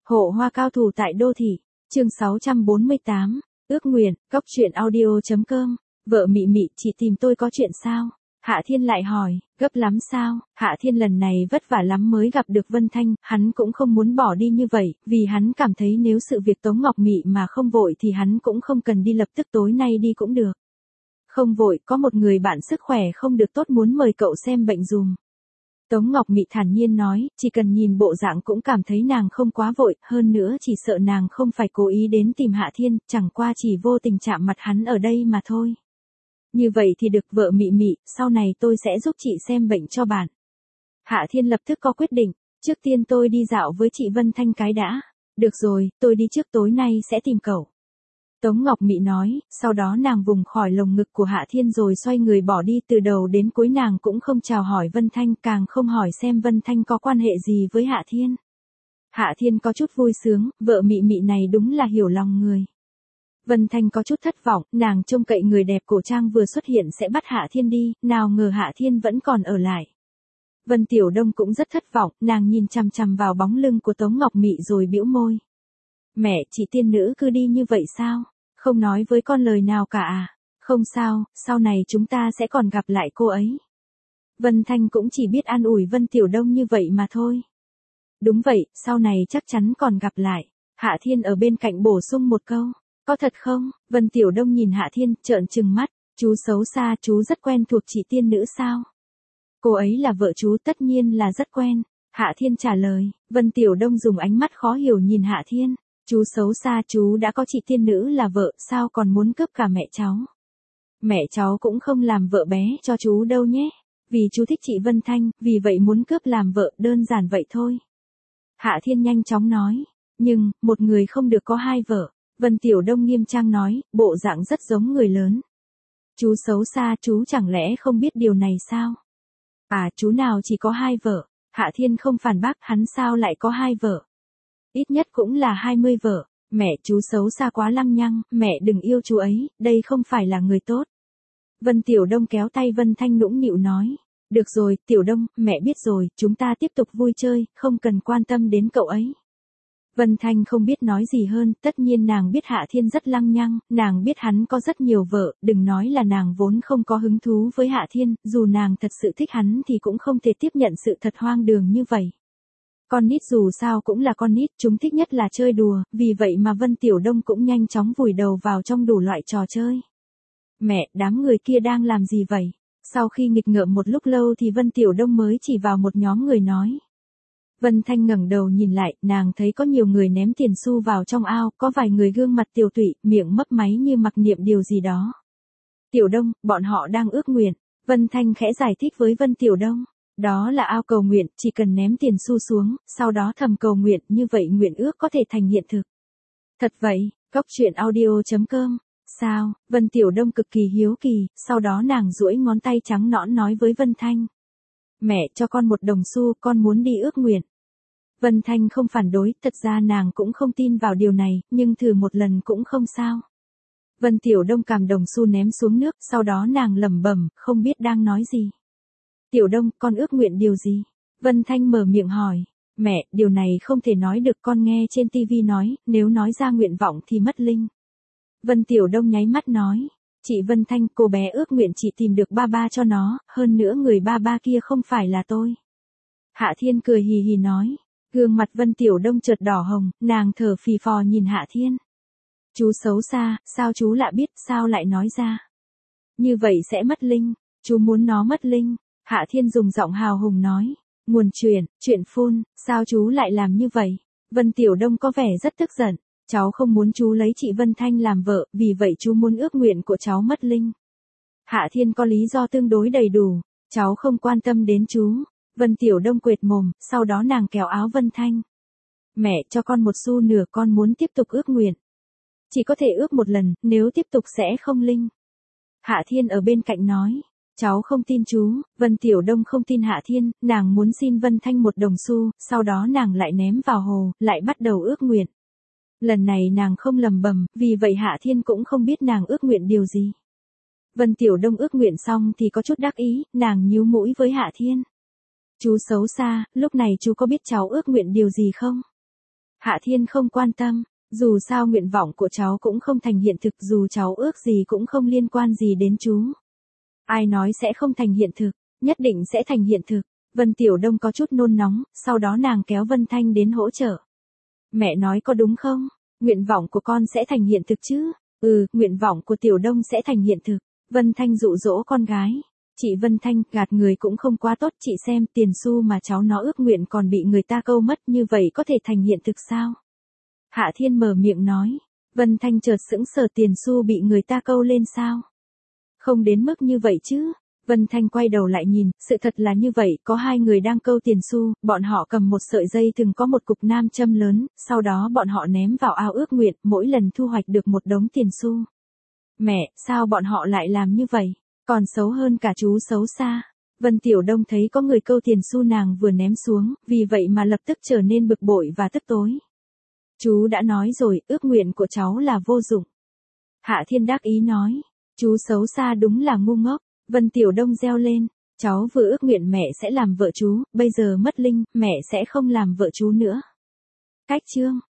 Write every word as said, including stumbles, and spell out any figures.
Hộ hoa cao thủ tại đô thị, chương sáu trăm bốn mươi tám, ước nguyện, góc truyện audio.com, vợ Mị Mị, chị tìm tôi có chuyện sao? Hạ Thiên lại hỏi, gấp lắm sao? Hạ Thiên lần này vất vả lắm mới gặp được Vân Thanh, hắn cũng không muốn bỏ đi như vậy, vì hắn cảm thấy nếu sự việc Tống Ngọc Mị mà không vội thì hắn cũng không cần đi lập tức tối nay đi cũng được. Không vội, có một người bạn sức khỏe không được tốt muốn mời cậu xem bệnh dùm. Tống Ngọc Mị thản nhiên nói, chỉ cần nhìn bộ dạng cũng cảm thấy nàng không quá vội, hơn nữa chỉ sợ nàng không phải cố ý đến tìm Hạ Thiên, chẳng qua chỉ vô tình chạm mặt hắn ở đây mà thôi. Như vậy thì được, vợ Mị Mị, sau này tôi sẽ giúp chị xem bệnh cho bạn. Hạ Thiên lập tức có quyết định, trước tiên tôi đi dạo với chị Vân Thanh cái đã. Được rồi, tôi đi trước, tối nay sẽ tìm cậu. Tống Ngọc Mị nói, sau đó nàng vùng khỏi lồng ngực của Hạ Thiên rồi xoay người bỏ đi, từ đầu đến cuối nàng cũng không chào hỏi Vân Thanh, càng không hỏi xem Vân Thanh có quan hệ gì với Hạ Thiên. Hạ Thiên có chút vui sướng, vợ Mị Mị này đúng là hiểu lòng người. Vân Thanh có chút thất vọng, nàng trông cậy người đẹp cổ trang vừa xuất hiện sẽ bắt Hạ Thiên đi, nào ngờ Hạ Thiên vẫn còn ở lại. Vân Tiểu Đông cũng rất thất vọng, nàng nhìn chằm chằm vào bóng lưng của Tống Ngọc Mị rồi bĩu môi. Mẹ, chị tiên nữ cứ đi như vậy sao? Không nói với con lời nào cả à? Không sao, sau này chúng ta sẽ còn gặp lại cô ấy. Vân Thanh cũng chỉ biết an ủi Vân Tiểu Đông như vậy mà thôi. Đúng vậy, sau này chắc chắn còn gặp lại. Hạ Thiên ở bên cạnh bổ sung một câu. Có thật không? Vân Tiểu Đông nhìn Hạ Thiên, trợn trừng mắt. Chú xấu xa, chú rất quen thuộc chị tiên nữ sao? Cô ấy là vợ chú, tất nhiên là rất quen. Hạ Thiên trả lời. Vân Tiểu Đông dùng ánh mắt khó hiểu nhìn Hạ Thiên. Chú xấu xa, chú đã có chị tiên nữ là vợ, sao còn muốn cướp cả mẹ cháu? Mẹ cháu cũng không làm vợ bé cho chú đâu nhé. Vì chú thích chị Vân Thanh, vì vậy muốn cướp làm vợ, đơn giản vậy thôi. Hạ Thiên nhanh chóng nói. Nhưng, một người không được có hai vợ. Vân Tiểu Đông nghiêm trang nói, bộ dạng rất giống người lớn. Chú xấu xa, chú chẳng lẽ không biết điều này sao? À, chú nào chỉ có hai vợ? Hạ Thiên không phản bác, hắn sao lại có hai vợ? Ít nhất cũng là hai mươi vợ. Mẹ, chú xấu xa quá lăng nhăng, mẹ đừng yêu chú ấy, đây không phải là người tốt. Vân Tiểu Đông kéo tay Vân Thanh nũng nịu nói. Được rồi, Tiểu Đông, mẹ biết rồi, chúng ta tiếp tục vui chơi, không cần quan tâm đến cậu ấy. Vân Thanh không biết nói gì hơn, tất nhiên nàng biết Hạ Thiên rất lăng nhăng, nàng biết hắn có rất nhiều vợ, đừng nói là nàng vốn không có hứng thú với Hạ Thiên, dù nàng thật sự thích hắn thì cũng không thể tiếp nhận sự thật hoang đường như vậy. Con nít dù sao cũng là con nít, chúng thích nhất là chơi đùa, vì vậy mà Vân Tiểu Đông cũng nhanh chóng vùi đầu vào trong đủ loại trò chơi. Mẹ, đám người kia đang làm gì vậy? Sau khi nghịch ngợm một lúc lâu thì Vân Tiểu Đông mới chỉ vào một nhóm người nói. Vân Thanh ngẩng đầu nhìn lại, nàng thấy có nhiều người ném tiền xu vào trong ao, có vài người gương mặt tiều tụy, miệng mấp máy như mặc niệm điều gì đó. Tiểu Đông, bọn họ đang ước nguyện. Vân Thanh khẽ giải thích với Vân Tiểu Đông. Đó là ao cầu nguyện, chỉ cần ném tiền xu xuống, sau đó thầm cầu nguyện, như vậy nguyện ước có thể thành hiện thực. Thật vậy, góc truyện audio.com. Sao? Vân Tiểu Đông cực kỳ hiếu kỳ, sau đó nàng duỗi ngón tay trắng nõn nói với Vân Thanh. Mẹ, cho con một đồng xu, con muốn đi ước nguyện. Vân Thanh không phản đối, thật ra nàng cũng không tin vào điều này, nhưng thử một lần cũng không sao. Vân Tiểu Đông cầm đồng xu ném xuống nước, sau đó nàng lẩm bẩm, không biết đang nói gì. Tiểu Đông, con ước nguyện điều gì? Vân Thanh mở miệng hỏi. Mẹ, điều này không thể nói được, con nghe trên tivi nói, nếu nói ra nguyện vọng thì mất linh. Vân Tiểu Đông nháy mắt nói. Chị Vân Thanh, cô bé ước nguyện chị tìm được ba ba cho nó, hơn nữa người ba ba kia không phải là tôi. Hạ Thiên cười hì hì nói. Gương mặt Vân Tiểu Đông chợt đỏ hồng, nàng thở phì phò nhìn Hạ Thiên. Chú xấu xa, sao chú lại biết, sao lại nói ra? Như vậy sẽ mất linh, chú muốn nó mất linh. Hạ Thiên dùng giọng hào hùng nói. Nguồn truyền, chuyện phun, sao chú lại làm như vậy? Vân Tiểu Đông có vẻ rất tức giận. Cháu không muốn chú lấy chị Vân Thanh làm vợ, vì vậy chú muốn ước nguyện của cháu mất linh. Hạ Thiên có lý do tương đối đầy đủ. Cháu không quan tâm đến chú. Vân Tiểu Đông quệt mồm, sau đó nàng kéo áo Vân Thanh. Mẹ, cho con một xu nửa, con muốn tiếp tục ước nguyện. Chỉ có thể ước một lần, nếu tiếp tục sẽ không linh. Hạ Thiên ở bên cạnh nói. Cháu không tin chú. Vân Tiểu Đông không tin Hạ Thiên, nàng muốn xin Vân Thanh một đồng xu, sau đó nàng lại ném vào hồ, lại bắt đầu ước nguyện. Lần này nàng không lầm bầm, vì vậy Hạ Thiên cũng không biết nàng ước nguyện điều gì. Vân Tiểu Đông ước nguyện xong thì có chút đắc ý, nàng nhíu mũi với Hạ Thiên. Chú xấu xa, lúc này chú có biết cháu ước nguyện điều gì không? Hạ Thiên không quan tâm, dù sao nguyện vọng của cháu cũng không thành hiện thực, dù cháu ước gì cũng không liên quan gì đến chú. Ai nói sẽ không thành hiện thực, nhất định sẽ thành hiện thực. Vân Tiểu Đông có chút nôn nóng, sau đó nàng kéo Vân Thanh đến hỗ trợ. Mẹ nói có đúng không? Nguyện vọng của con sẽ thành hiện thực chứ? Ừ, nguyện vọng của Tiểu Đông sẽ thành hiện thực. Vân Thanh dụ dỗ con gái. Chị Vân Thanh, gạt người cũng không quá tốt, chị xem tiền xu mà cháu nó ước nguyện còn bị người ta câu mất, như vậy có thể thành hiện thực sao? Hạ Thiên mở miệng nói. Vân Thanh chợt sững sờ, tiền xu bị người ta câu lên sao? Không đến mức như vậy chứ. Vân Thanh quay đầu lại nhìn, sự thật là như vậy, có hai người đang câu tiền xu, bọn họ cầm một sợi dây thừng có một cục nam châm lớn, sau đó bọn họ ném vào ao ước nguyện, mỗi lần thu hoạch được một đống tiền xu. Mẹ, sao bọn họ lại làm như vậy? Còn xấu hơn cả chú xấu xa. Vân Tiểu Đông thấy có người câu tiền xu nàng vừa ném xuống, vì vậy mà lập tức trở nên bực bội và tức tối. Chú đã nói rồi, ước nguyện của cháu là vô dụng. Hạ Thiên đắc ý nói, chú xấu xa đúng là ngu ngốc. Vân Tiểu Đông reo lên, cháu vừa ước nguyện mẹ sẽ làm vợ chú, bây giờ mất linh, mẹ sẽ không làm vợ chú nữa. Cách chương